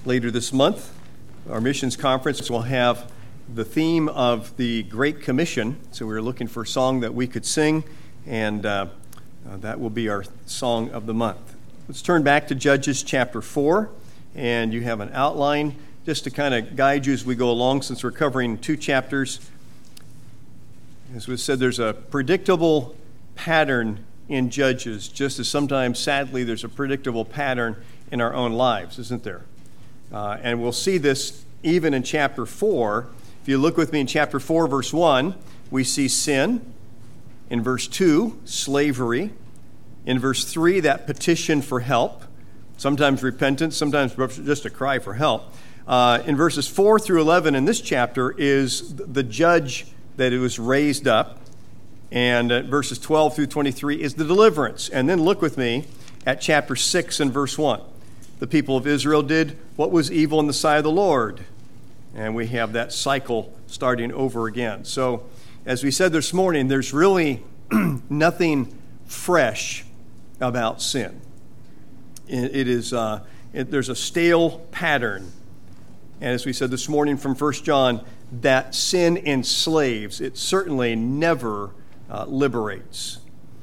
Later this month, our missions conference will have the theme of the Great Commission. So we were looking for a song that we could sing, and that will be our song of the month. Let's turn back to Judges chapter 4, and you have an outline just to kind of guide you as we go along, since we're covering two chapters. As we said, there's a predictable pattern in Judges, just as sometimes, sadly, there's a predictable pattern in our own lives, isn't there? And we'll see this even in chapter 4. If you look with me in chapter 4, verse 1, we see sin. In verse 2, slavery. In verse 3, that petition for help. Sometimes repentance, sometimes just a cry for help. In verses 4 through 11 in this chapter is the judge that it was raised up. And verses 12 through 23 is the deliverance. And then look with me at chapter 6 and verse 1. The people of Israel did what was evil in the sight of the Lord. And we have that cycle starting over again. So, as we said this morning, there's really nothing fresh about sin. There's a stale pattern. And as we said this morning from 1 John, that sin enslaves. It certainly never liberates.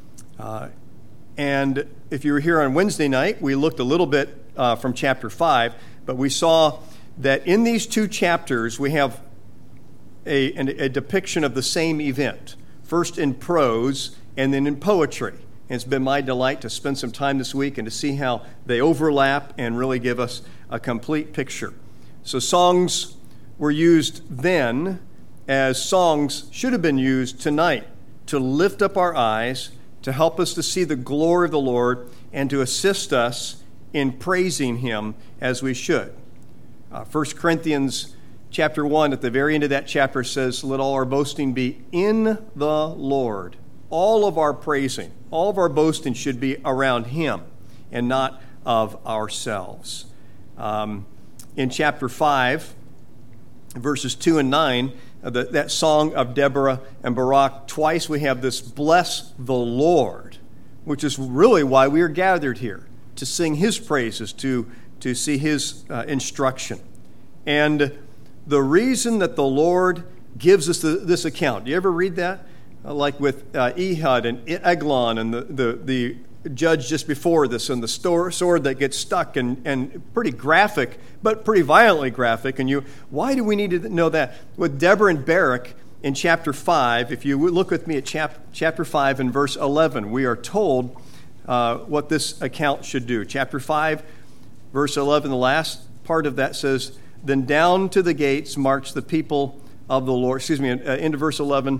And if you were here on Wednesday night, we looked a little bit from chapter 5, but we saw that in these two chapters we have a depiction of the same event, first in prose and then in poetry. And it's been my delight to spend some time this week and to see how they overlap and really give us a complete picture. So songs were used then as songs should have been used tonight to lift up our eyes, to help us to see the glory of the Lord, and to assist us in praising Him as we should. 1 Corinthians chapter 1, at the very end of that chapter, says, "Let all our boasting be in the Lord." All of our praising, all of our boasting should be around Him and not of ourselves. In chapter 5, verses 2 and 9, that song of Deborah and Barak, twice we have this "bless the Lord," which is really why we are gathered here, to sing His praises, to see His instruction. And the reason that the Lord gives us this account, do you ever read that? Like with Ehud and Eglon and the judge just before this, and the sword that gets stuck, and pretty graphic, but pretty violently graphic. And why do we need to know that? With Deborah and Barak in chapter 5, if you look with me at chapter 5 and verse 11, we are told what this account should do. Chapter 5, verse 11, the last part of that says, "Then down to the gates marched the people of the Lord." Into verse 11,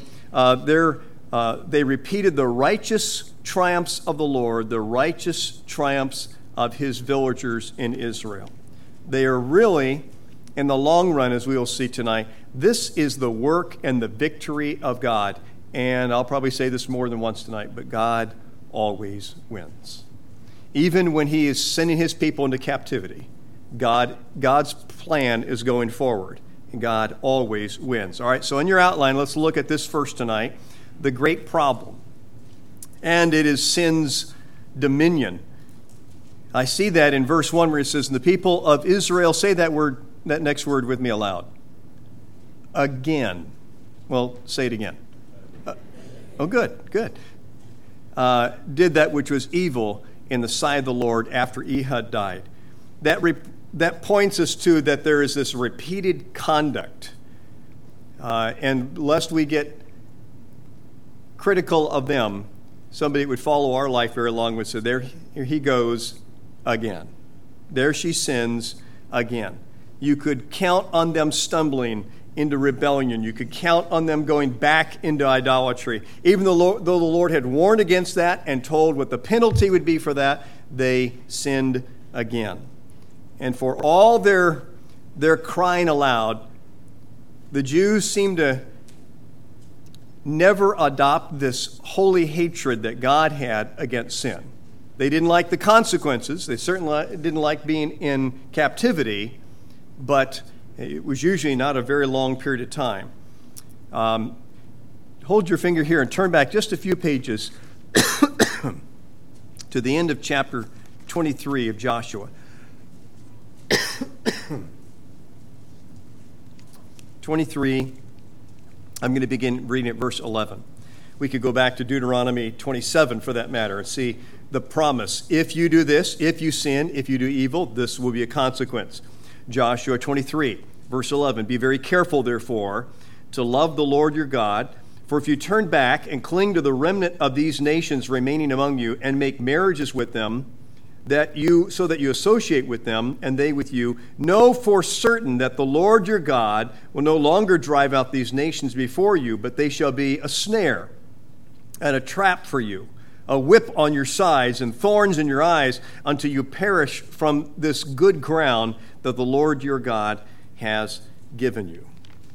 they repeated the righteous triumphs of the Lord, the righteous triumphs of His villagers in Israel. They are really, in the long run, as we will see tonight, this is the work and the victory of God. And I'll probably say this more than once tonight, but God always wins. Even when He is sending His people into captivity, God's plan is going forward, and God always wins. All right, so in your outline, let's look at this first tonight, the great problem. And it is sin's dominion. I see that in verse 1 where it says, "And the people of Israel," say that next word with me aloud. Again. Well, say it again. Good. Did that which was evil in the sight of the Lord after Ehud died. That points us to that there is this repeated conduct. And lest we get critical of them, somebody would follow our life very long would say, "There he goes again. There she sins again." You could count on them stumbling into rebellion. You could count on them going back into idolatry. Even though the Lord had warned against that and told what the penalty would be for that, they sinned again. And for all their crying aloud, the Jews seem to never adopt this holy hatred that God had against sin. They didn't like the consequences. They certainly didn't like being in captivity, but it was usually not a very long period of time. Hold your finger here and turn back just a few pages to the end of chapter 23 of Joshua. 23, I'm going to begin reading at verse 11. We could go back to Deuteronomy 27 for that matter and see the promise. If you do this, if you sin, if you do evil, this will be a consequence. Joshua 23, verse 11. Be very careful, therefore, to love the Lord your God. For if you turn back and cling to the remnant of these nations remaining among you and make marriages with them, so that you associate with them and they with you, know for certain that the Lord your God will no longer drive out these nations before you, but they shall be a snare and a trap for you, a whip on your sides and thorns in your eyes, until you perish from this good ground that the Lord your God has given you.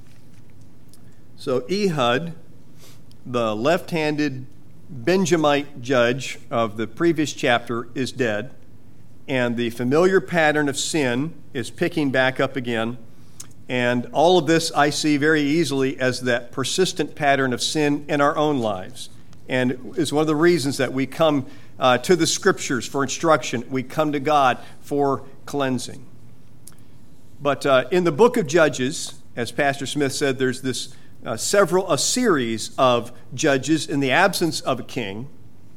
So Ehud, the left-handed Benjamite judge of the previous chapter, is dead, and the familiar pattern of sin is picking back up again. And all of this I see very easily as that persistent pattern of sin in our own lives. And it's one of the reasons that we come to the Scriptures for instruction. We come to God for cleansing. But in the book of Judges, as Pastor Smith said, there's this a series of judges in the absence of a king.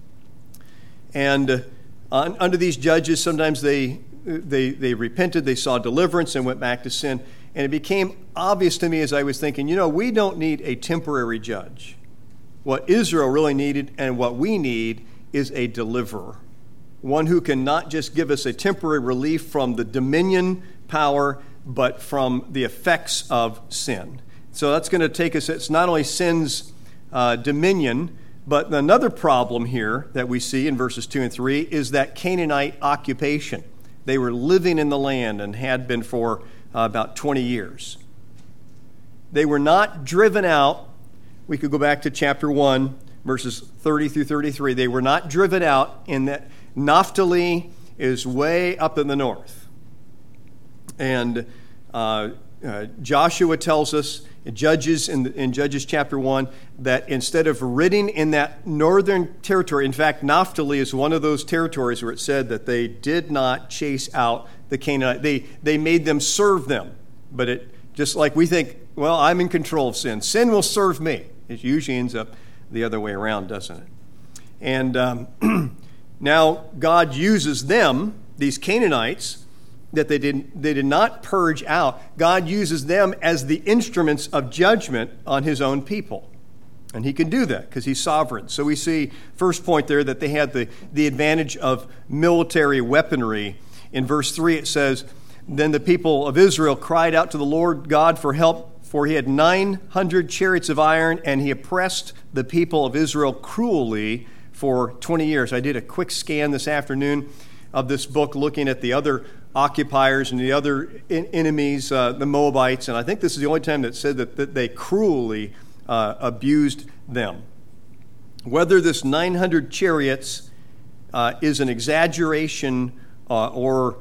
And under these judges, sometimes they repented, they saw deliverance and went back to sin. And it became obvious to me as I was thinking, we don't need a temporary judge. What Israel really needed and what we need is a deliverer. One who can not just give us a temporary relief from the dominion power, but from the effects of sin. So that's going to take us, it's not only sin's dominion, but another problem here that we see in verses 2 and 3 is that Canaanite occupation. They were living in the land and had been for about 20 years. They were not driven out. We could go back to chapter 1, verses 30 through 33. They were not driven out in that Naphtali is way up in the north. And Joshua tells us in Judges chapter 1 that instead of ridding in that northern territory, in fact, Naphtali is one of those territories where it said that they did not chase out the Canaanite. They made them serve them. But it just like we think, well, I'm in control of sin. Sin will serve me. It usually ends up the other way around, doesn't it? And now God uses them, these Canaanites, that they did not purge out. God uses them as the instruments of judgment on his own people. And he can do that because he's sovereign. So we see, first point there, that they had the advantage of military weaponry. In verse 3 it says, then the people of Israel cried out to the Lord God for help, for he had 900 chariots of iron, and he oppressed the people of Israel cruelly for 20 years. I did a quick scan this afternoon of this book looking at the other occupiers and the other enemies, the Moabites, and I think this is the only time that said that they cruelly abused them. Whether this 900 chariots is an exaggeration or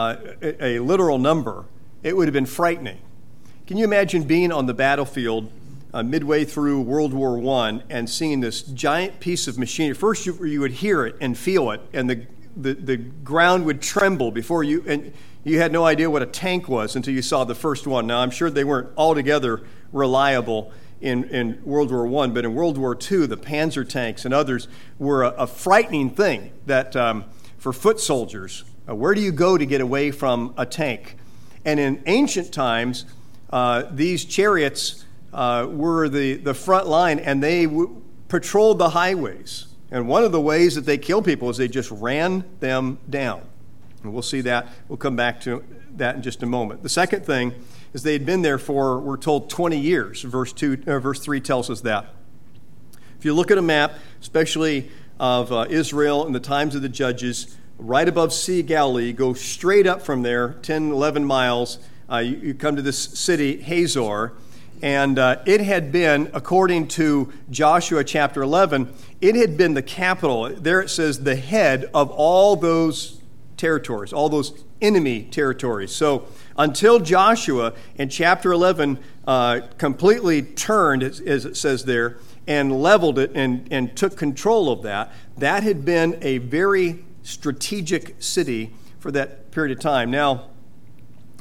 a literal number, it would have been frightening. Can you imagine being on the battlefield midway through World War I and seeing this giant piece of machinery? First you would hear it and feel it, and the ground would tremble before you, and you had no idea what a tank was until you saw the first one. Now, I'm sure they weren't altogether reliable in World War I, but in World War II, the Panzer tanks and others were a frightening thing that for foot soldiers, where do you go to get away from a tank? And in ancient times, these chariots were the front line, and they patrolled the highways. And one of the ways that they kill people is they just ran them down. And we'll see that. We'll come back to that in just a moment. The second thing is they had been there for, we're told, 20 years. Verse 3 tells us that. If you look at a map, especially of Israel in the times of the Judges, right above Sea of Galilee, go straight up from there, 10, 11 miles. You come to this city, Hazor. And it had been, according to Joshua chapter 11, it had been the capital. There it says the head of all those territories, all those enemy territories. So until Joshua in chapter 11 completely turned, as it says there, and leveled it and took control of that, that had been a very strategic city for that period of time. Now,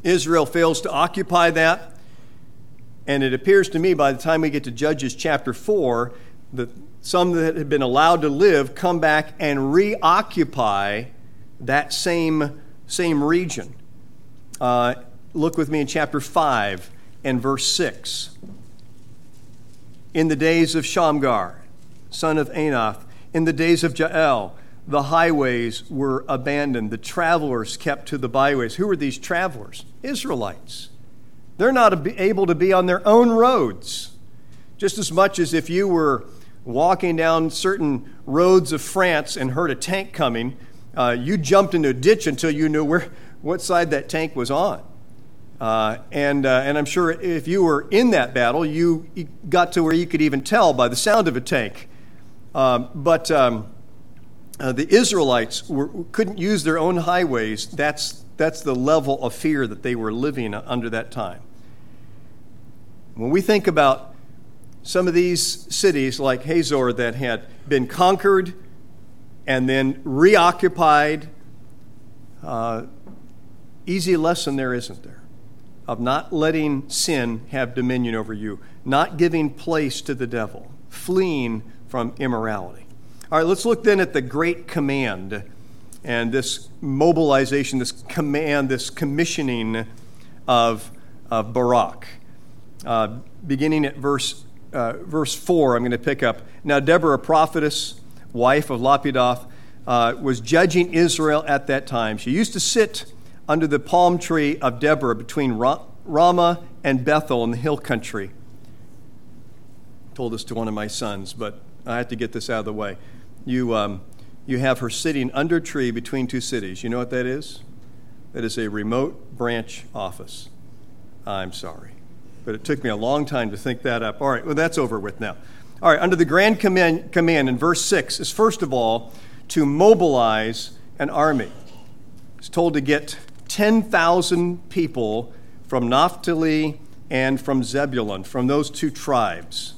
Israel fails to occupy that. And it appears to me by the time we get to Judges chapter 4 that some that had been allowed to live come back and reoccupy that same region. Look with me in chapter 5 and verse 6. In the days of Shamgar, son of Anath, in the days of Jael, the highways were abandoned. The travelers kept to the byways. Who are these travelers? Israelites. They're not able to be on their own roads. Just as much as if you were walking down certain roads of France and heard a tank coming, you jumped into a ditch until you knew what side that tank was on. And I'm sure if you were in that battle, you got to where you could even tell by the sound of a tank. But the Israelites couldn't use their own highways. That's the level of fear that they were living under that time. When we think about some of these cities like Hazor that had been conquered and then reoccupied, easy lesson there, isn't there? Of not letting sin have dominion over you, not giving place to the devil, fleeing from immorality. All right, let's look then at the great command and this mobilization, this command, this commissioning of Barak. Beginning at verse 4, I'm going to pick up. Now Deborah, a prophetess, wife of Lapidoth, was judging Israel at that time. She used to sit under the palm tree of Deborah between Ramah and Bethel in the hill country. I told this to one of my sons, but I have to get this out of the way. You have her sitting under a tree between two cities. You know what that is? That is a remote branch office. I'm sorry, but it took me a long time to think that up. All right, well, that's over with now. All right, under the grand command in verse 6 is first of all to mobilize an army. It's told to get 10,000 people from Naphtali and from Zebulun, from those two tribes.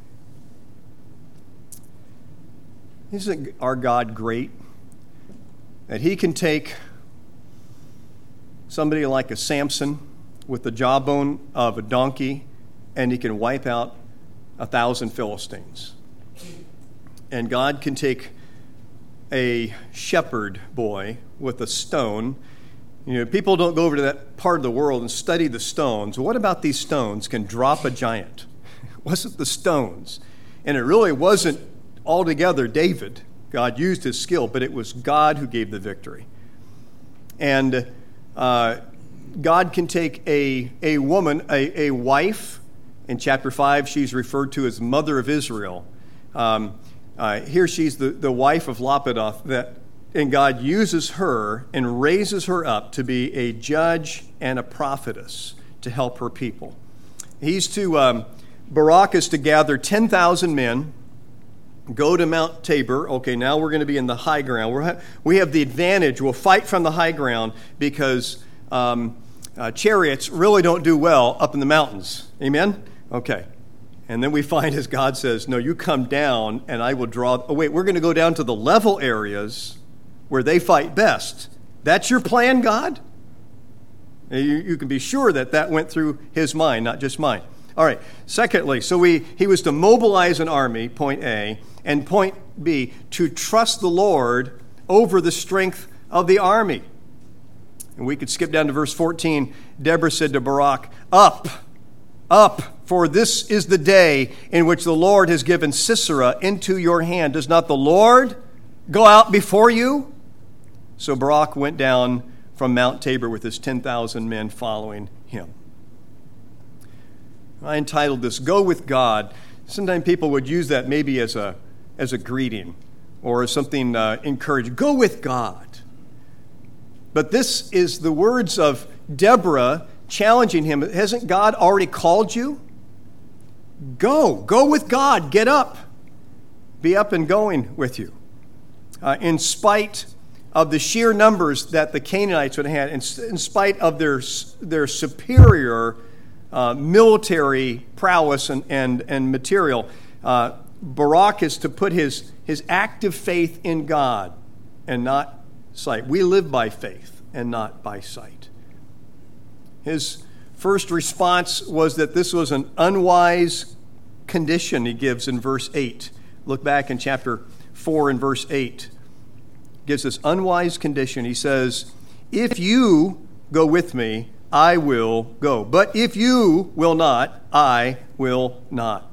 Isn't our God great? That he can take somebody like a Samson with the jawbone of a donkey and he can wipe out 1,000 Philistines. And God can take a shepherd boy with a stone. You know, people don't go over to that part of the world and study the stones. What about these stones can drop a giant? It wasn't the stones. And it really wasn't altogether David. God used his skill, but it was God who gave the victory. And God can take a woman, a wife. In chapter 5, she's referred to as mother of Israel. Here she's the wife of Lapidoth, and God uses her and raises her up to be a judge and a prophetess to help her people. Barak is to gather 10,000 men, go to Mount Tabor. Okay, now we're going to be in the high ground. We have the advantage. We'll fight from the high ground because chariots really don't do well up in the mountains. Amen? Okay. And then we find as God says, no, you come down and I will draw. Oh, wait, we're going to go down to the level areas where they fight best. That's your plan, God? You can be sure that went through his mind, not just mine. All right. Secondly, so he was to mobilize an army, point A, and point B, to trust the Lord over the strength of the army. And we could skip down to verse 14. Deborah said to Barak, Up, for this is the day in which the Lord has given Sisera into your hand. Does not the Lord go out before you? So Barak went down from Mount Tabor with his 10,000 men following him. I entitled this, Go with God. Sometimes people would use that maybe as a greeting or as something encouraging. Go with God. But this is the words of Deborah challenging him. Hasn't God already called you? Go with God. Get up. Be up and going with you. In spite of the sheer numbers that the Canaanites would have had, in spite of their superior military prowess and material, Barak is to put his active faith in God and not sight. We live by faith and not by sight. His first response was that this was an unwise condition he gives in verse 8. Look back in chapter 4 and verse 8. Gives this unwise condition. He says, if you go with me, I will go. But if you will not, I will not.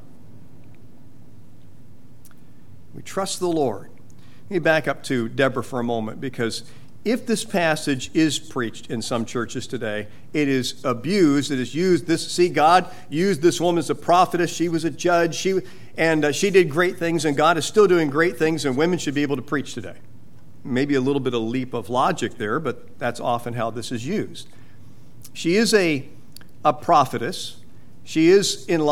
We trust the Lord. Let me back up to Deborah for a moment, because if this passage is preached in some churches today, it is abused, it is used. God used this woman as a prophetess. She was a judge, she did great things, and God is still doing great things, and women should be able to preach today. Maybe a little bit of leap of logic there, but that's often how this is used. She is a prophetess. She is in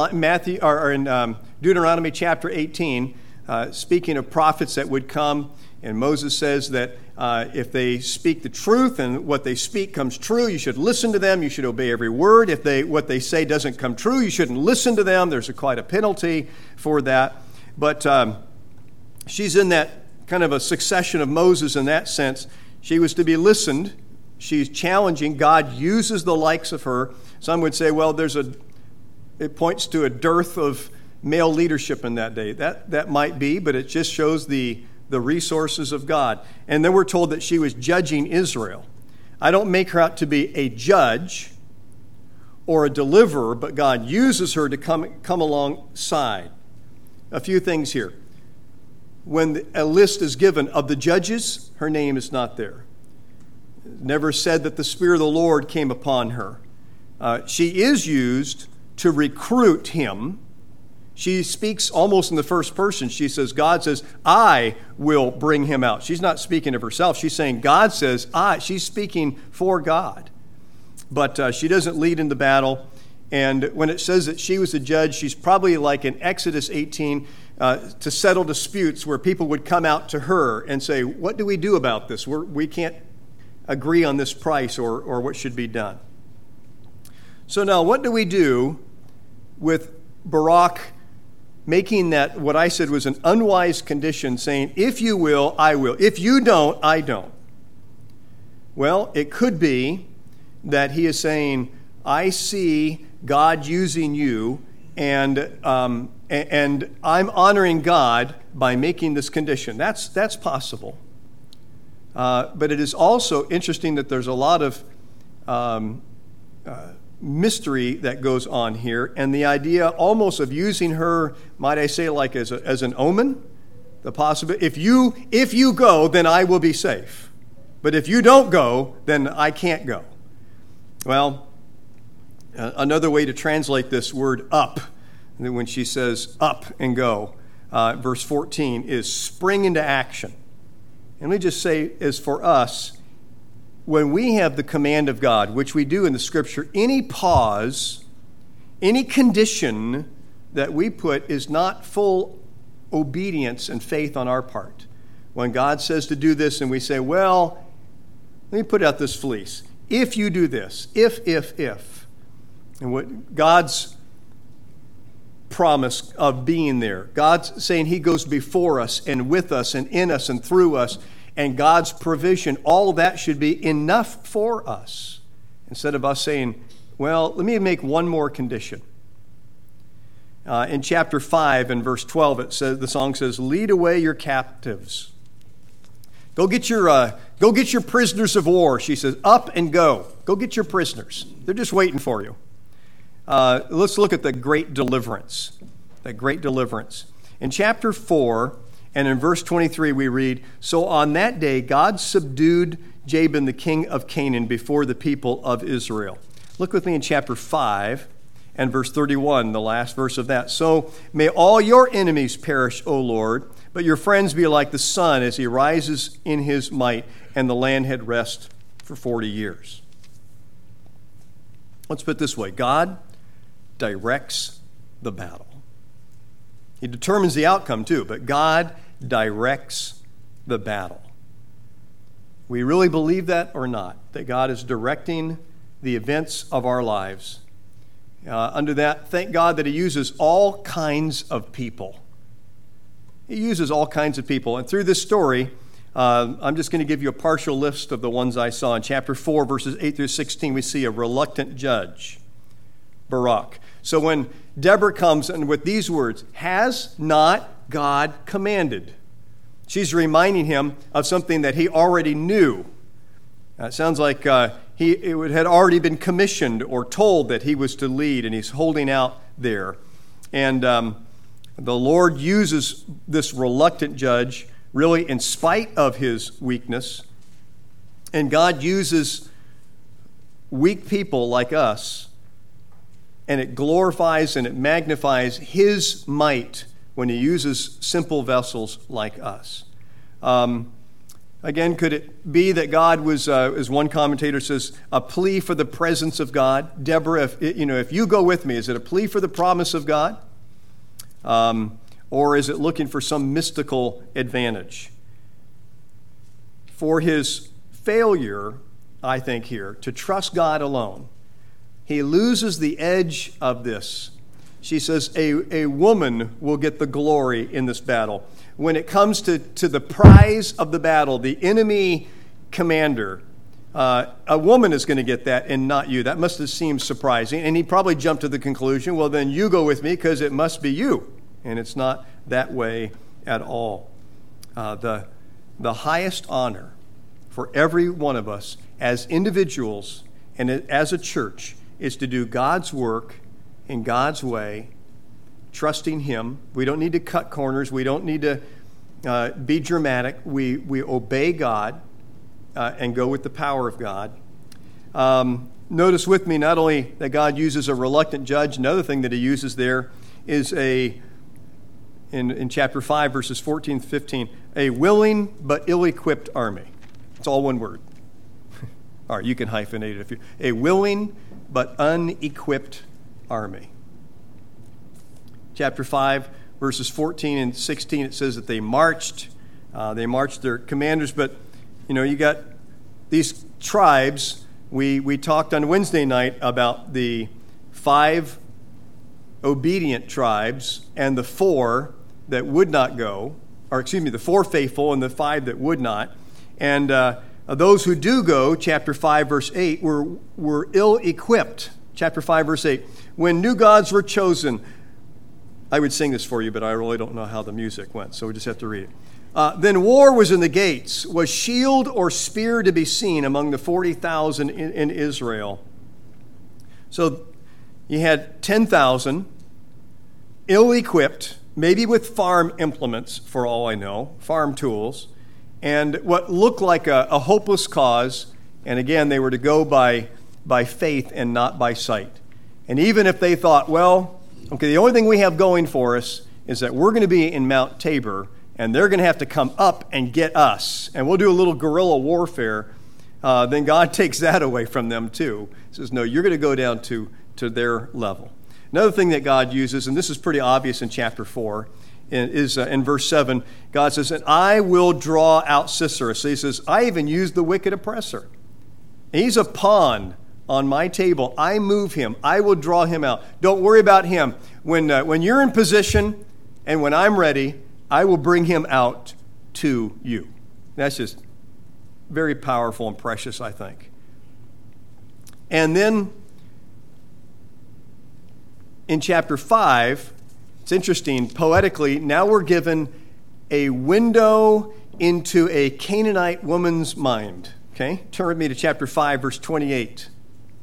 Deuteronomy chapter 18, speaking of prophets that would come, and Moses says that if they speak the truth and what they speak comes true, you should listen to them. You should obey every word. If what they say doesn't come true, you shouldn't listen to them. There's quite a penalty for that. But she's in that kind of a succession of Moses in that sense. She was to be listened. She's challenging. God uses the likes of her. Some would say, well, it points to a dearth of male leadership in that day. That might be, but it just shows the resources of God. And then we're told that she was judging Israel. I don't make her out to be a judge or a deliverer, but God uses her to come alongside. A few things here. When a list is given of the judges, her name is not there. Never said that the Spirit of the Lord came upon her. She is used to recruit him. She speaks almost in the first person. She says, God says, I will bring him out. She's not speaking of herself. She's saying, God says, She's speaking for God. But she doesn't lead in the battle. And when it says that she was a judge, she's probably like in Exodus 18 to settle disputes where people would come out to her and say, what do we do about this? We can't agree on this price or what should be done. So now what do we do with Barak making that what I said was an unwise condition, saying, if you will, I will. If you don't, I don't. Well, it could be that he is saying, I see God using you, and I'm honoring God by making this condition. That's possible. But it is also interesting that there's a lot of mystery that goes on here, and the idea almost of using her, might I say, like as an omen, the possibility. If you go, then I will be safe. But if you don't go, then I can't go. Well, another way to translate this word up, when she says up and go, verse 14, is spring into action. And let me just say, as for us, when we have the command of God, which we do in the Scripture, any pause, any condition that we put is not full obedience and faith on our part. When God says to do this and we say, well, let me put out this fleece. If you do this, if. And what God's promise of being there, God's saying he goes before us and with us and in us and through us, and God's provision, all that should be enough for us. Instead of us saying, well, let me make one more condition. In chapter 5 and verse 12, the song says, lead away your captives. Go get your prisoners of war. She says, up and go. Go get your prisoners. They're just waiting for you. Let's look at the great deliverance. That great deliverance. In chapter 4 and in verse 23 we read, so on that day God subdued Jabin the king of Canaan before the people of Israel. Look with me in chapter 5 and verse 31, the last verse of that. So may all your enemies perish, O Lord, but your friends be like the sun as he rises in his might, and the land had rest for 40 years. Let's put it this way. God directs the battle. He determines the outcome too, but God directs the battle. We really believe that or not, that God is directing the events of our lives. Under that, thank God that he uses all kinds of people. He uses all kinds of people. And through this story, I'm just going to give you a partial list of the ones I saw. In chapter 4, verses 8 through 16, we see a reluctant judge, Barak. So when Deborah comes and with these words, has not God commanded? She's reminding him of something that he already knew. It sounds like it had already been commissioned or told that he was to lead, and he's holding out there. And the Lord uses this reluctant judge really in spite of his weakness. And God uses weak people like us, and it glorifies and it magnifies his might when he uses simple vessels like us. Again, could it be that God was, as one commentator says, a plea for the presence of God? Deborah, if you go with me, is it a plea for the promise of God? Or is it looking for some mystical advantage? For his failure, I think here, to trust God alone, he loses the edge of this. She says, a woman will get the glory in this battle. When it comes to the prize of the battle, the enemy commander, a woman is going to get that and not you. That must have seemed surprising. And he probably jumped to the conclusion, well, then you go with me because it must be you. And it's not that way at all. The highest honor for every one of us as individuals and as a church is to do God's work in God's way, trusting him. We don't need to cut corners. We don't need to be dramatic. We obey God and go with the power of God. Notice with me not only that God uses a reluctant judge, another thing that he uses there is in chapter 5, verses 14 and 15, a willing but ill-equipped army. It's all one word. All right, you can hyphenate it if you. A willing but unequipped army. Chapter 5, verses 14 and 16, it says that they marched their commanders, but you got these tribes. We talked on Wednesday night about the 5 obedient tribes and the 4 that would not go, the 4 faithful and the 5 that would not. And those who do go, chapter 5, verse 8, were ill-equipped. Chapter 5, verse 8. When new gods were chosen, I would sing this for you, but I really don't know how the music went, so we just have to read it. Then war was in the gates. Was shield or spear to be seen among the 40,000 in Israel? So you had 10,000 ill-equipped, maybe with farm implements, for all I know, farm tools, and what looked like a hopeless cause. And again, they were to go by faith and not by sight. And even if they thought, well, okay, the only thing we have going for us is that we're going to be in Mount Tabor, and they're going to have to come up and get us, and we'll do a little guerrilla warfare, then God takes that away from them too. He says, no, you're going to go down to their level. Another thing that God uses, and this is pretty obvious in chapter 4, is in verse 7, God says, and I will draw out Sisera. So he says, I even used the wicked oppressor. He's a pawn on my table. I move him. I will draw him out. Don't worry about him. When you're in position and when I'm ready, I will bring him out to you. That's just very powerful and precious, I think. And then in chapter 5, it's interesting, poetically, now we're given a window into a Canaanite woman's mind. Okay? Turn with me to chapter 5, verse 28.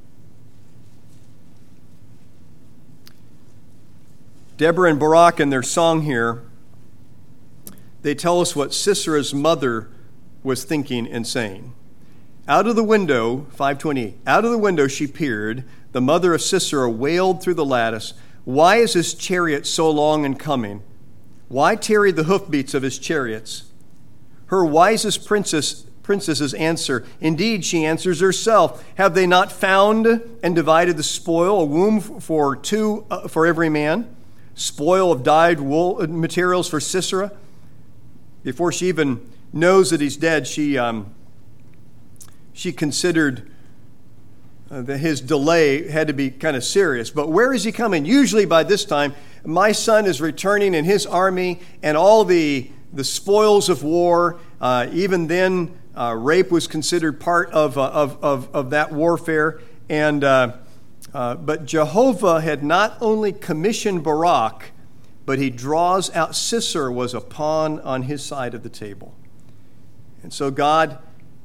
Deborah and Barak in their song here, they tell us what Sisera's mother was thinking and saying. Out of the window, 528, out of the window she peered. The mother of Sisera wailed through the lattice, why is his chariot so long in coming? Why tarry the hoofbeats of his chariots? Her wisest princesses answer. Indeed, she answers herself. Have they not found and divided the spoil, a womb for 2 for every man? Spoil of dyed wool materials for Sisera? Before she even knows that he's dead, she considered that his delay had to be kind of serious. But where is he coming? Usually by this time, my son is returning in his army, and all the spoils of war, Even then, rape was considered part of that warfare. And but Jehovah had not only commissioned Barak, but he draws out Sisera was a pawn on his side of the table. And so God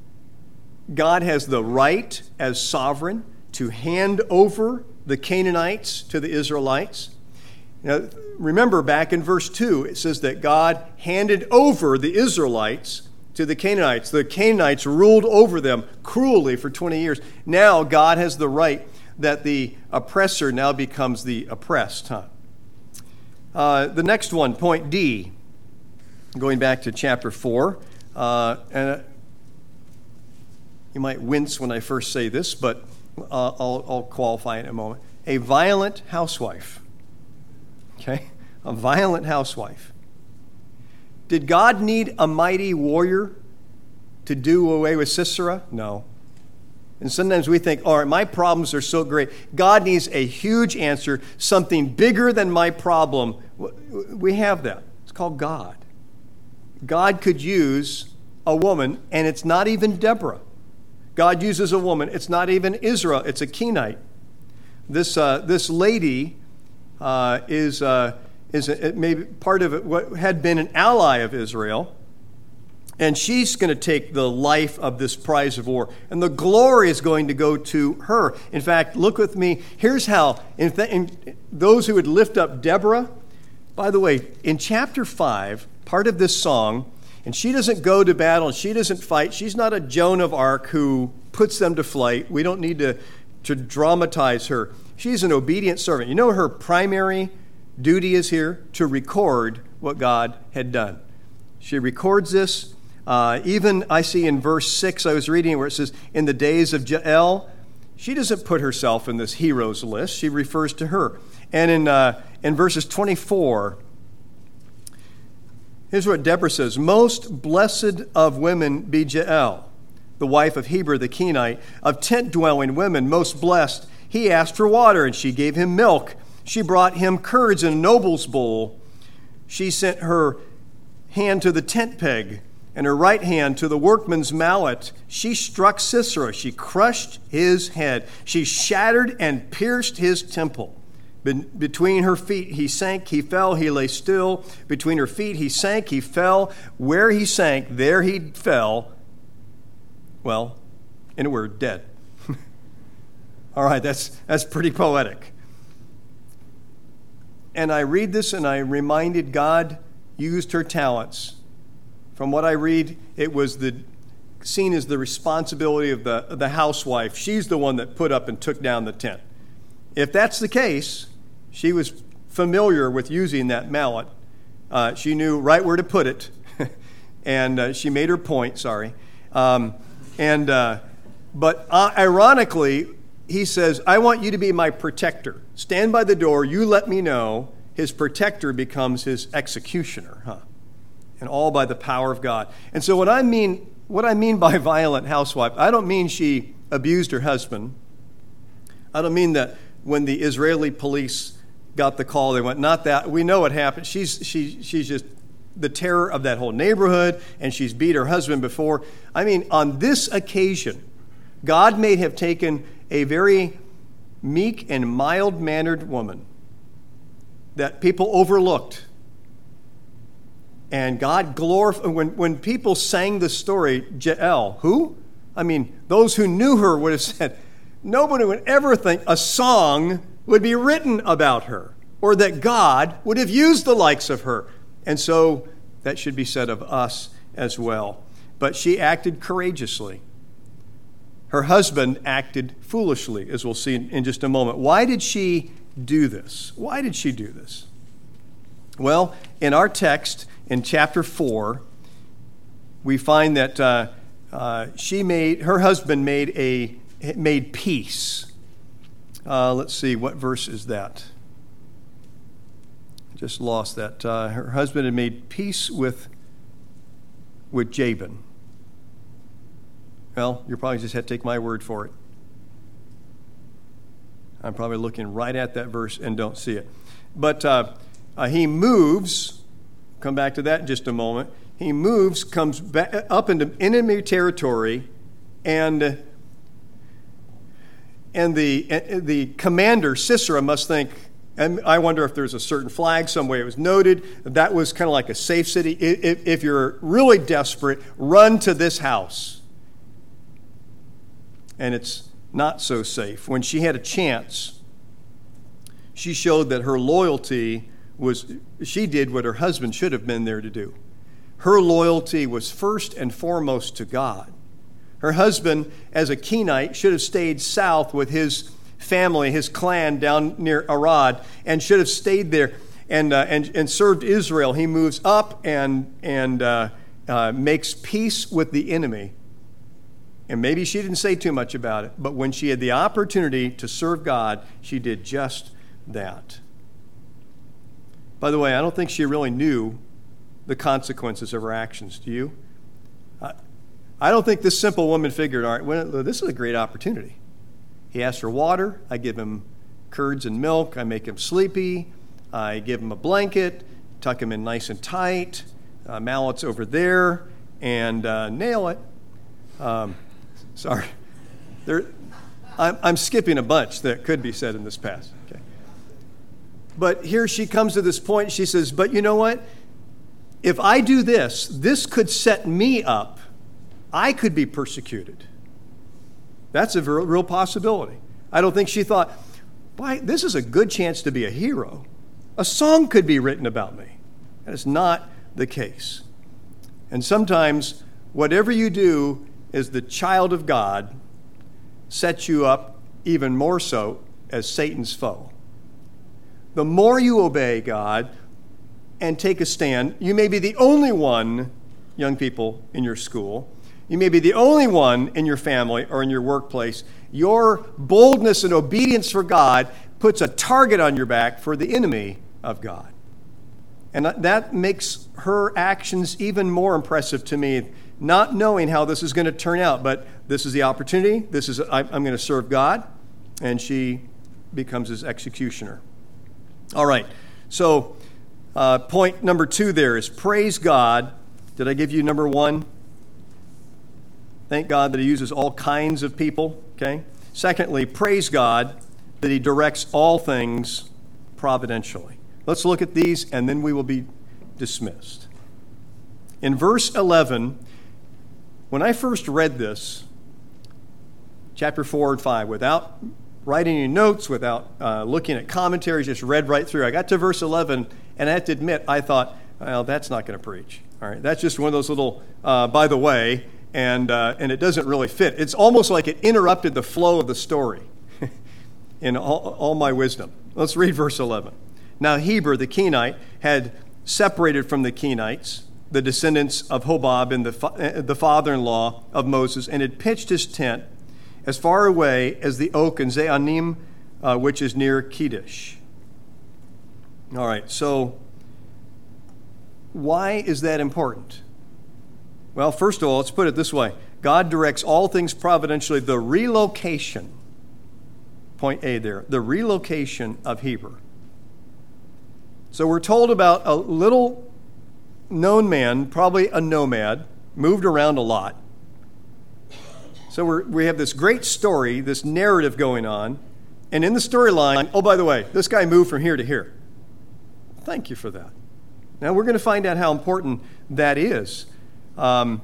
has the right as sovereign to hand over the Canaanites to the Israelites. Now, remember back in verse 2, it says that God handed over the Israelites to the Canaanites. The Canaanites ruled over them cruelly for 20 years. Now God has the right that the oppressor now becomes the oppressed. The next one, point D, going back to chapter 4. And you might wince when I first say this, but I'll qualify it in a moment. A violent housewife. Okay? A violent housewife. Did God need a mighty warrior to do away with Sisera? No. And sometimes we think, all right, my problems are so great. God needs a huge answer, something bigger than my problem. We have that. It's called God. God could use a woman, and it's not even Deborah. God uses a woman. It's not even Israel. It's a Kenite. This lady is maybe part of it, what had been an ally of Israel, and she's going to take the life of this prize of war, and the glory is going to go to her. In fact, look with me. Here's how. In those who would lift up Deborah, by the way, in chapter 5, part of this song, and she doesn't go to battle, and she doesn't fight. She's not a Joan of Arc who puts them to flight. We don't need to dramatize her. She's an obedient servant. You know her primary duty is here? To record what God had done. She records this. Even I see in verse 6, I was reading where it says, in the days of Jael, she doesn't put herself in this heroes list. She refers to her. And in verses 24, here's what Deborah says. Most blessed of women be Jael, the wife of Heber the Kenite, of tent-dwelling women, most blessed. He asked for water, and she gave him milk. She brought him curds in a noble's bowl. She sent her hand to the tent peg, and her right hand to the workman's mallet. She struck Sisera. She crushed his head. She shattered and pierced his temple. Between her feet he sank, he fell, he lay still. Between her feet he sank, he fell. Where he sank, there he fell. Well, in a word, dead. All right, that's pretty poetic. And I read this and I reminded God used her talents. From what I read, it was seen as the responsibility of the housewife. She's the one that put up and took down the tent. If that's the case, she was familiar with using that mallet. She knew right where to put it, and she made her point, sorry. But ironically, he says, I want you to be my protector. Stand by the door, you let me know. His protector becomes his executioner, and all by the power of God. And so what I mean by violent housewife, I don't mean she abused her husband. I don't mean that when the Israeli police got the call, they went, not that. We know what happened. She's just the terror of that whole neighborhood, and she's beat her husband before. I mean, on this occasion, God may have taken a very meek and mild-mannered woman that people overlooked. And God glorified. When people sang the story, Jael, who? I mean, those who knew her would have said, nobody would ever think a song would be written about her, or that God would have used the likes of her. And so that should be said of us as well. But she acted courageously. Her husband acted foolishly, as we'll see in just a moment. Why did she do this? Why did she do this? Well, in our text, in chapter 4, we find that her husband made peace. Let's see, what verse is that? Just lost that. Her husband had made peace with Jabin. Well, you probably just had to take my word for it. I'm probably looking right at that verse and don't see it. But he moves, come back to that in just a moment. he moves, comes back up into enemy territory, and the commander, Sisera, must think, and I wonder if there's a certain flag somewhere. It was noted that was kind of like a safe city. If you're really desperate, run to this house. And it's not so safe. When she had a chance, she showed that her loyalty was, she did what her husband should have been there to do. Her loyalty was first and foremost to God. Her husband, as a Kenite, should have stayed south with his family, his clan down near Arad, and should have stayed there and served Israel. He moves up and makes peace with the enemy. And maybe she didn't say too much about it, but when she had the opportunity to serve God, she did just that. By the way, I don't think she really knew the consequences of her actions. Do you? I don't think this simple woman figured, all right, well, this is a great opportunity. He asks for water. I give him curds and milk. I make him sleepy. I give him a blanket, tuck him in nice and tight. Mallet's over there, and nail it. Sorry. I'm skipping a bunch that could be said in this passage. Okay. But here she comes to this point. She says, but you know what? If I do this, this could set me up. I could be persecuted. That's a real possibility. I don't think she thought, boy, this is a good chance to be a hero. A song could be written about me. That is not the case. And sometimes, whatever you do as the child of God sets you up even more so as Satan's foe. The more you obey God and take a stand, you may be the only one, young people, in your school. You may be the only one in your family or in your workplace. Your boldness and obedience for God puts a target on your back for the enemy of God. And that makes her actions even more impressive to me, not knowing how this is going to turn out. But this is the opportunity. I'm going to serve God. And she becomes his executioner. All right. So point number 2 there is praise God. Did I give you number 1? Thank God that he uses all kinds of people, okay? Secondly, praise God that he directs all things providentially. Let's look at these, and then we will be dismissed. In verse 11, when I first read this, chapter 4 and 5, without writing any notes, without looking at commentaries, just read right through. I got to verse 11, and I have to admit, I thought, well, that's not going to preach. All right, that's just one of those little, by the way, and it doesn't really fit. It's almost like it interrupted the flow of the story in all my wisdom. Let's read verse 11. Now Heber the Kenite had separated from the Kenites, the descendants of Hobab and the father-in-law of Moses, and had pitched his tent as far away as the oak in Zaanannim, which is near Kedesh. All right, so why is that important? Well, first of all, let's put it this way. God directs all things providentially. The relocation, point A there, the relocation of Heber. So we're told about a little known man, probably a nomad, moved around a lot. So we have this great story, this narrative going on. And in the storyline, oh, by the way, this guy moved from here to here. Thank you for that. Now we're going to find out how important that is. When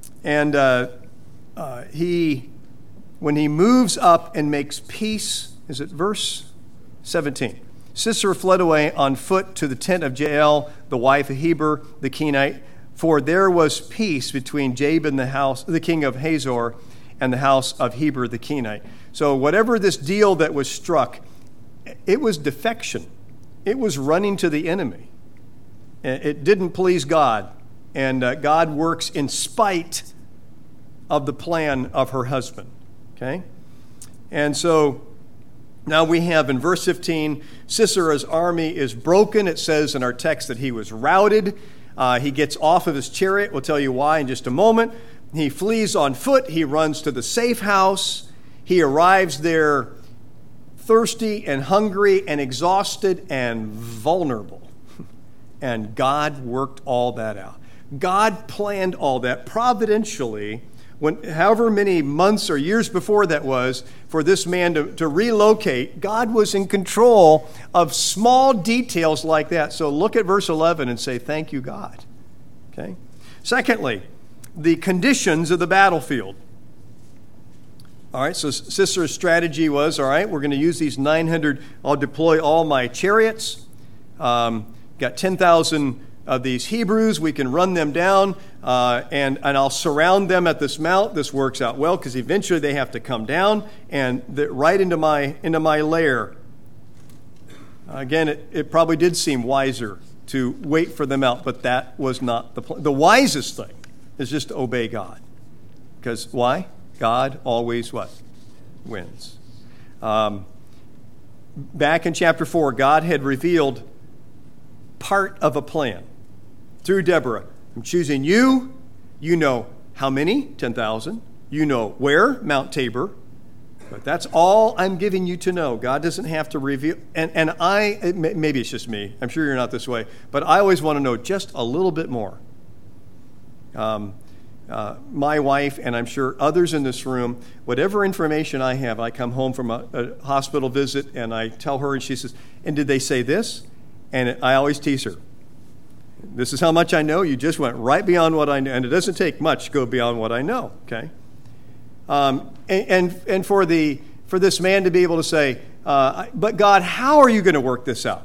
he moves up and makes peace, is it verse 17? Sisera fled away on foot to the tent of Jael, the wife of Heber the Kenite, for there was peace between Jabin the king of Hazor, and the house of Heber the Kenite. So whatever this deal that was struck, it was defection. It was running to the enemy. It didn't please God. And God works in spite of the plan of her husband. Okay? And so now we have in verse 15, Sisera's army is broken. It says in our text that he was routed. He gets off of his chariot. We'll tell you why in just a moment. He flees on foot. He runs to the safe house. He arrives there thirsty and hungry and exhausted and vulnerable. And God worked all that out. God planned all that providentially, however many months or years before that was, for this man to relocate. God was in control of small details like that. So look at verse 11 and say, thank you, God. Okay. Secondly, the conditions of the battlefield. All right, so Sisera's strategy was, all right, we're going to use these 900, I'll deploy all my chariots. Got 10,000 of these Hebrews, we can run them down, and I'll surround them at this mount. This works out well because eventually they have to come down and right into my lair. Again, it probably did seem wiser to wait for them out, but that was not the plan. The wisest thing is just to obey God. Because why? God always what? Wins. Back in chapter 4, God had revealed part of a plan through Deborah. I'm choosing you. You know how many? 10,000. You know where? Mount Tabor. But that's all I'm giving you to know. God doesn't have to reveal. And maybe it's just me. I'm sure you're not this way. But I always want to know just a little bit more. My wife, and I'm sure others in this room, whatever information I have, I come home from a hospital visit and I tell her, and she says, and did they say this? And I always tease her. This is how much I know. You just went right beyond what I know. And it doesn't take much to go beyond what I know, okay? And for this man to be able to say, but God, how are you going to work this out?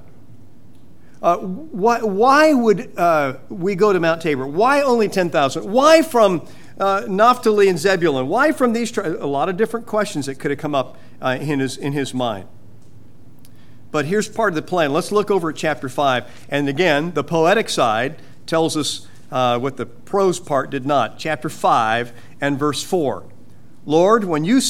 Why would we go to Mount Tabor? Why only 10,000? Why from Naphtali and Zebulun? Why from these tribes? A lot of different questions that could have come up in his mind. But here's part of the plan. Let's look over at chapter 5. And again, the poetic side tells us what the prose part did not. Chapter 5 and verse 4. Lord, when you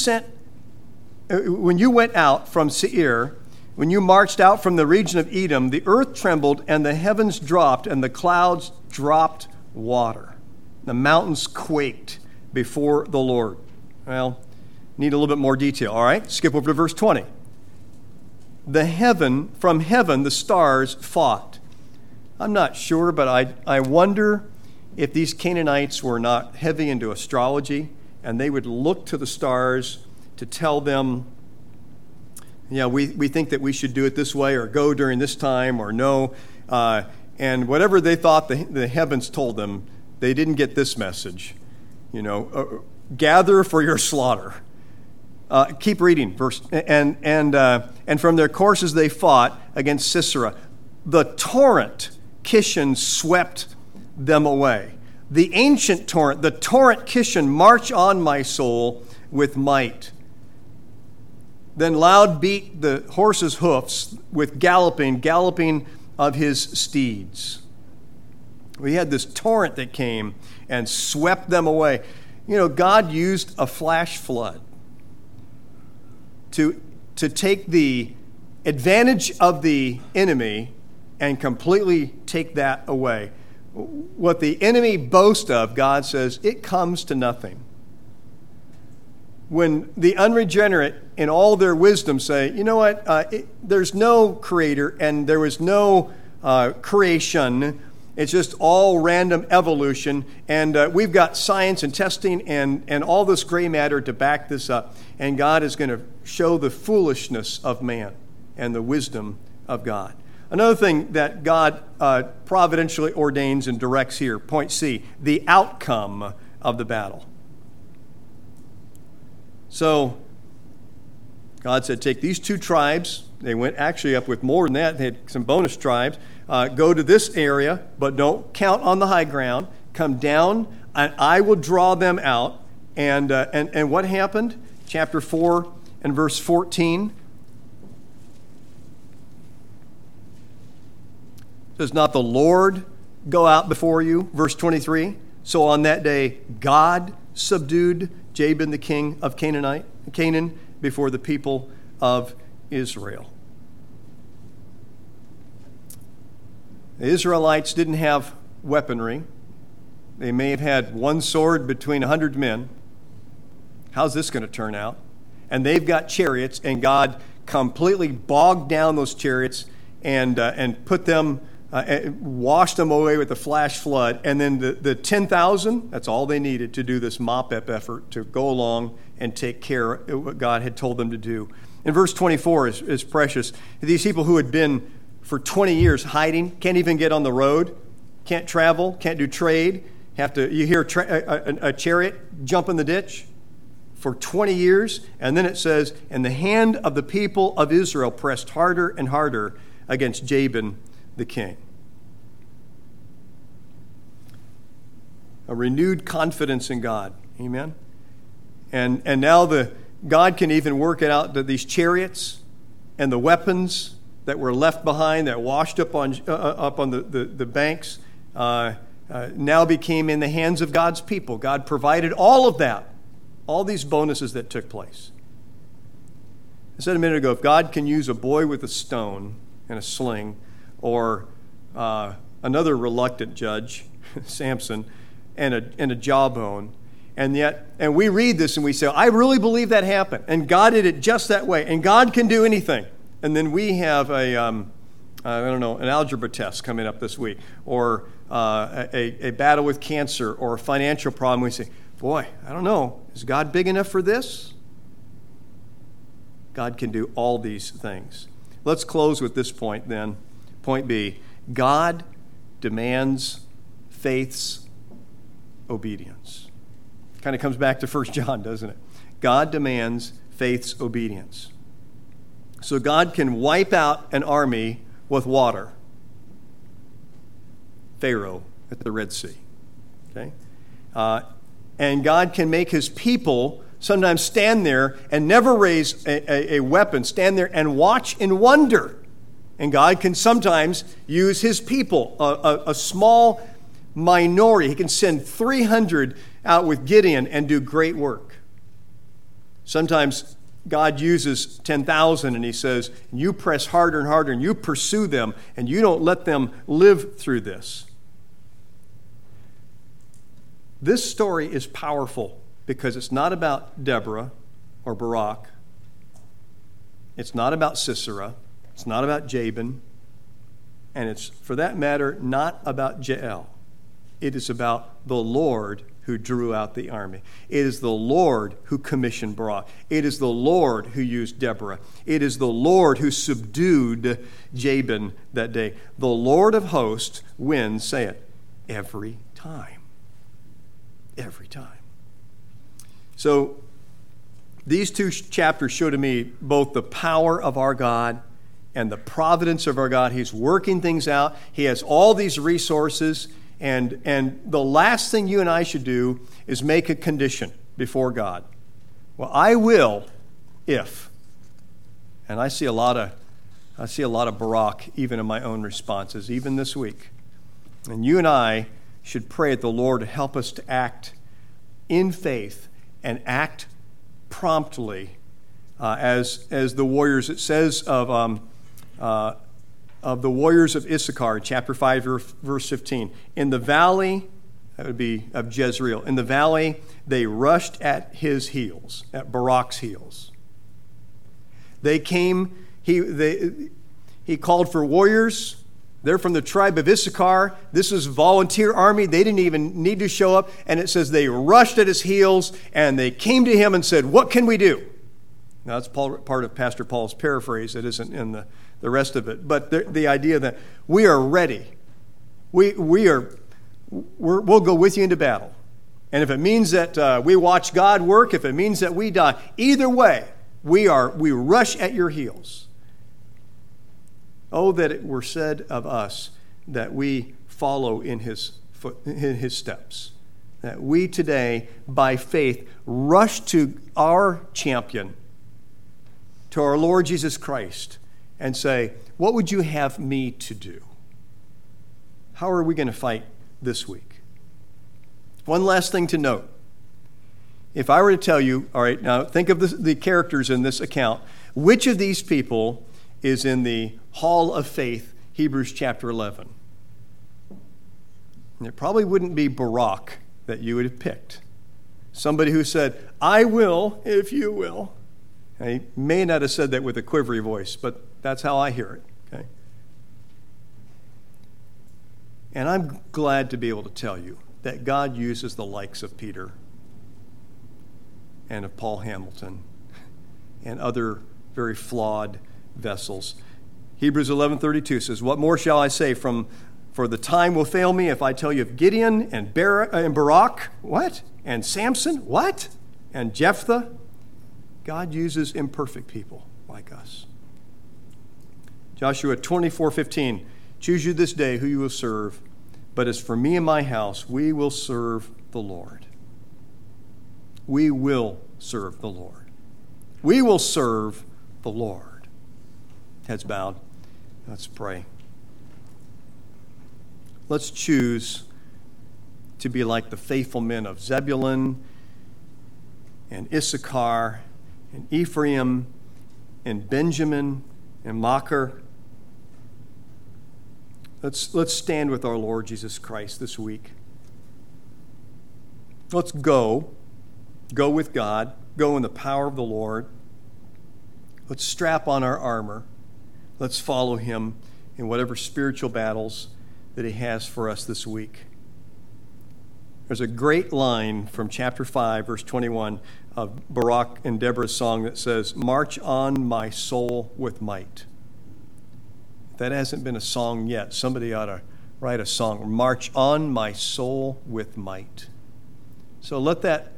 went out from Seir, when you marched out from the region of Edom, the earth trembled and the heavens dropped and the clouds dropped water. The mountains quaked before the Lord. Well, need a little bit more detail. All right, skip over to verse 20. From heaven, the stars fought. I'm not sure, but I wonder if these Canaanites were not heavy into astrology and they would look to the stars to tell them, we think that we should do it this way or go during this time or no. And whatever they thought the heavens told them, they didn't get this message. Gather for your slaughter. Keep reading, verse and from their courses they fought against Sisera. The torrent Kishon swept them away. The ancient torrent, the torrent Kishon, march on my soul with might. Then loud beat the horse's hoofs with galloping of his steeds. We had this torrent that came and swept them away. God used a flash flood to take the advantage of the enemy and completely take that away. What the enemy boasts of, God says, it comes to nothing. When the unregenerate in all their wisdom say, you know what, there's no creator and there was no creation, it's just all random evolution, and we've got science and testing and all this gray matter to back this up, and God is going to show the foolishness of man and the wisdom of God. Another thing that God providentially ordains and directs here, point C, the outcome of the battle. So God said, take these two tribes. They went actually up with more than that. They had some bonus tribes. Go to this area, but don't count on the high ground. Come down, and I will draw them out. And what happened? Chapter 4 and verse 14. Does not the Lord go out before you? Verse 23. So on that day, God subdued Jabin, the king of Canaan, before the people of Israel. The Israelites didn't have weaponry. They may have had one sword between 100 men. How's this going to turn out? And they've got chariots, and God completely bogged down those chariots and put them washed them away with the flash flood. And then the 10,000, that's all they needed to do this mop-up effort, to go along and take care of what God had told them to do. And verse 24 is precious. These people who had been for 20 years hiding, can't even get on the road, can't travel, can't do trade, you hear a chariot jump in the ditch for 20 years. And then it says, and the hand of the people of Israel pressed harder and harder against Jabin the king. A renewed confidence in God. Amen? And now God can even work it out that these chariots and the weapons that were left behind, that washed up on the banks, now became in the hands of God's people. God provided all of that, all these bonuses that took place. I said a minute ago, if God can use a boy with a stone and a sling, or another reluctant judge, Samson, and a jawbone, and we read this and we say, I really believe that happened, and God did it just that way, and God can do anything. And then we have an algebra test coming up this week, or a battle with cancer, or a financial problem. We say, boy, I don't know, is God big enough for this? God can do all these things. Let's close with this point then. Point B, God demands faith's obedience. Kind of comes back to 1 John, doesn't it? God demands faith's obedience. So God can wipe out an army with water. Pharaoh at the Red Sea. Okay? And God can make his people sometimes stand there and never raise a weapon, stand there and watch in wonder. And God can sometimes use his people, a small minority. He can send 300 out with Gideon and do great work. Sometimes God uses 10,000 and he says, you press harder and harder and you pursue them and you don't let them live through this. This story is powerful because it's not about Deborah or Barak. It's not about Sisera. It's not about Jabin. And it's, for that matter, not about Jael. It is about the Lord who drew out the army. It is the Lord who commissioned Barak. It is the Lord who used Deborah. It is the Lord who subdued Jabin that day. The Lord of hosts wins, say it, every time. Every time. So these two chapters show to me both the power of our God and the providence of our God. He's working things out. He has all these resources. And the last thing you and I should do is make a condition before God. Well, I will if. And I see a lot of Barak even in my own responses, even this week. And you and I should pray at the Lord to help us to act in faith and act promptly as the warriors. It says of the warriors of Issachar, chapter 5, verse 15. In the valley, that would be of Jezreel, in the valley, they rushed at his heels, at Barak's heels. They came, he called for warriors. They're from the tribe of Issachar. This is volunteer army. They didn't even need to show up. And it says they rushed at his heels and they came to him and said, what can we do? Now, that's part of Pastor Paul's paraphrase. It isn't in the rest of it. But the idea that we are ready. We'll go with you into battle. And if it means that we watch God work, if it means that we die, either way, we rush at your heels. Oh, that it were said of us that we follow in his steps. That we today, by faith, rush to our champion, to our Lord Jesus Christ, and say, what would you have me to do? How are we going to fight this week? One last thing to note. If I were to tell you, all right, now think of the characters in this account. Which of these people is in the hall of faith, Hebrews chapter 11? And it probably wouldn't be Barak that you would have picked. Somebody who said, I will if you will. And he may not have said that with a quivery voice, but that's how I hear it. Okay? And I'm glad to be able to tell you that God uses the likes of Peter and of Paul Hamilton and other very flawed vessels. Hebrews 11:32 says, "What more shall I say? For the time will fail me if I tell you of Gideon and Barak, what? And Samson, what? And Jephthah." God uses imperfect people like us. Joshua 24:15, "Choose you this day who you will serve, but as for me and my house, we will serve the Lord." We will serve the Lord. We will serve the Lord. Heads bowed. Let's pray. Let's choose to be like the faithful men of Zebulun and Issachar and Ephraim and Benjamin and Machir. Let's stand with our Lord Jesus Christ this week. Let's go with God, go in the power of the Lord. Let's strap on our armor. Let's follow him in whatever spiritual battles that he has for us this week. There's a great line from chapter 5, verse 21 of Barak and Deborah's song that says, "March on, my soul, with might." If that hasn't been a song yet, somebody ought to write a song. March on, my soul, with might. So let that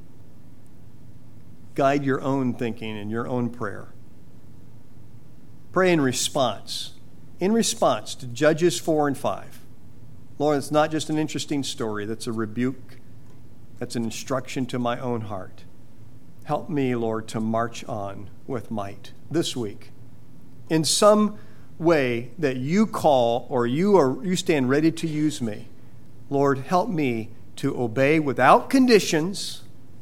guide your own thinking and your own prayer. Pray in response to Judges 4 and 5. Lord, it's not just an interesting story. That's a rebuke. That's an instruction to my own heart. Help me, Lord, to march on with might this week in some way that you call or you stand ready to use me. Lord, help me to obey without conditions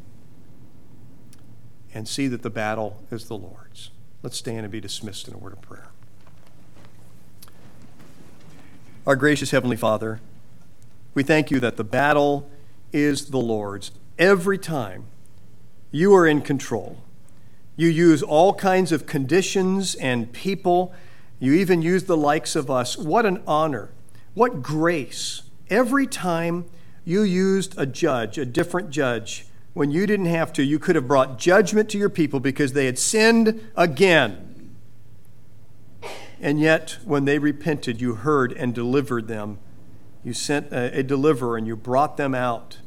and see that the battle is the Lord's. Let's stand and be dismissed in a word of prayer. Our gracious Heavenly Father, we thank you that the battle is the Lord's. Every time you are in control. You use all kinds of conditions and people. You even use the likes of us. What an honor. What grace. Every time you used a judge, a different judge, when you didn't have to, you could have brought judgment to your people because they had sinned again. And yet, when they repented, you heard and delivered them. You sent a deliverer and you brought them out.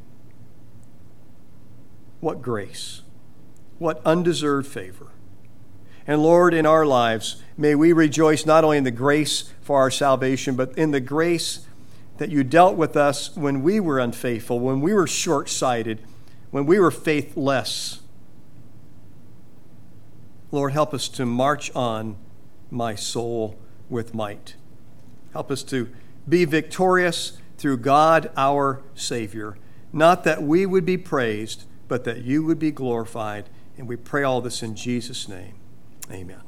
What grace. What undeserved favor. And Lord, in our lives, may we rejoice not only in the grace for our salvation, but in the grace that you dealt with us when we were unfaithful, when we were short-sighted, when we were faithless. Lord, help us to march on, my soul, with might. Help us to be victorious through God, our Savior. Not that we would be praised, but that you would be glorified. And we pray all this in Jesus' name. Amen.